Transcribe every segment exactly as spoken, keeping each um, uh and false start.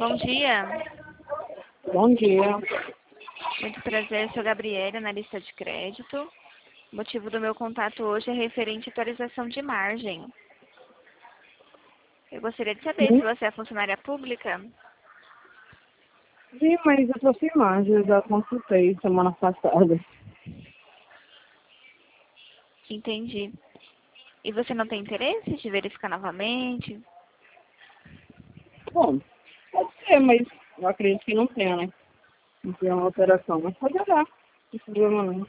Bom dia. Bom dia. Muito prazer, sou Gabriela, analista de crédito. O motivo do meu contato hoje é referente à atualização de margem. Eu gostaria de saber Sim, se você é funcionária pública. Sim, mas eu tô sem margem, eu já consultei semana passada. Entendi. E você não tem interesse de verificar novamente? Bom, pode ser, mas eu acredito que não tenha, né? Não tem uma alteração, mas pode olhar. Não tem problema não.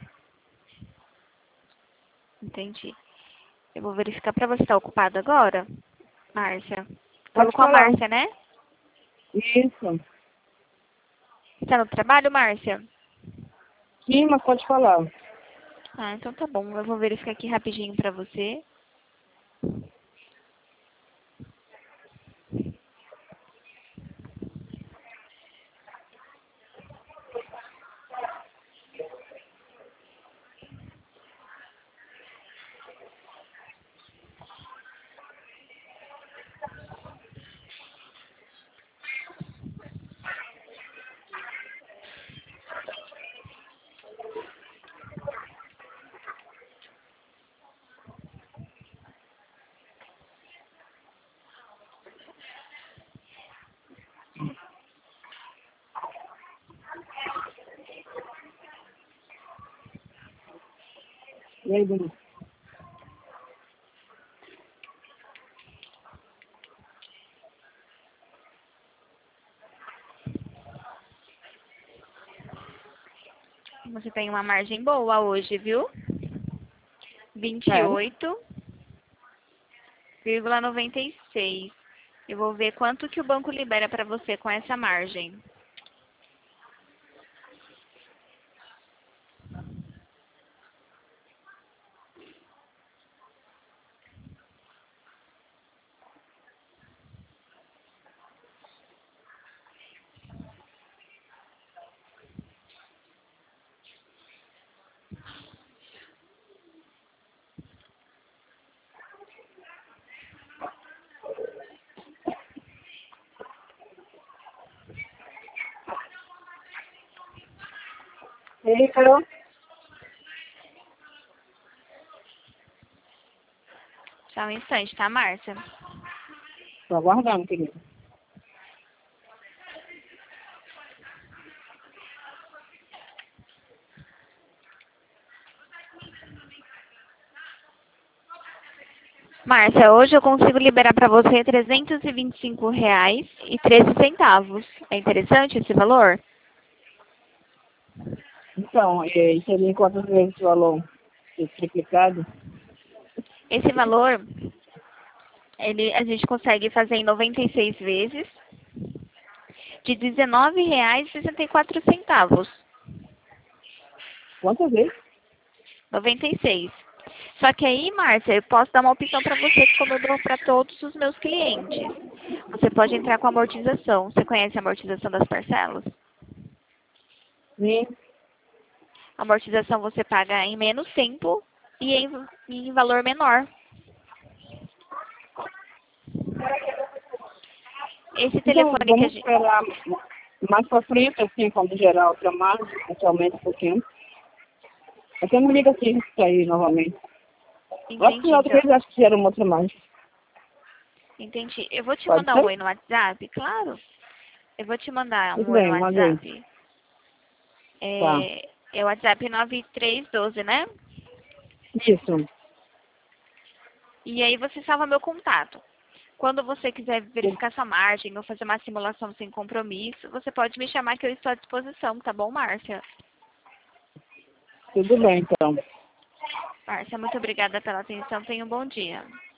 Entendi. Eu vou verificar para você. Está ocupada agora, Márcia? Falo Pode com a falar. Márcia, né? Isso. Está no trabalho, Márcia? Sim, mas pode falar. Ah, então tá bom. Eu vou verificar aqui rapidinho para você. E aí, Bruno? Você tem uma margem boa hoje, viu? vinte e É. oito vírgula noventa e seis. Eu vou ver quanto que o banco libera para você com essa margem. E aí, Carol? Só um instante, tá, Márcia? Tô aguardando, querido. Márcia, hoje eu consigo liberar para você trezentos e vinte e cinco reais e treze centavos. É interessante esse valor? Então, e aí, seria em quantas vezes o valor triplicado? Esse valor, ele, a gente consegue fazer em noventa e seis vezes de dezenove reais e sessenta e quatro centavos. Quantas vezes? noventa e seis. Só que aí, Márcia, eu posso dar uma opção para você, como eu dou para todos os meus clientes. Você pode entrar com amortização. Você conhece a amortização das parcelas? Sim. A amortização você paga em menos tempo e em, em valor menor. Esse Então, telefone que a vamos gente... esperar mais pra frente, assim, quando gerar outra margem, atualmente um pouquinho. Até não liga aqui isso aí novamente. Lá pro Entendi, final do então. mês acho que gera uma outra margem. Entendi. Eu vou te Pode mandar um ser? oi no WhatsApp, claro. Eu vou te mandar Tudo um oi no bem, manda aí. WhatsApp. Tá. É, é o WhatsApp nove três um dois, né? Isso. E aí você salva meu contato. Quando você quiser verificar sua margem ou fazer uma simulação sem compromisso, você pode me chamar que eu estou à disposição, tá bom, Márcia? Tudo bem, então. Márcia, muito obrigada pela atenção. Tenha um bom dia.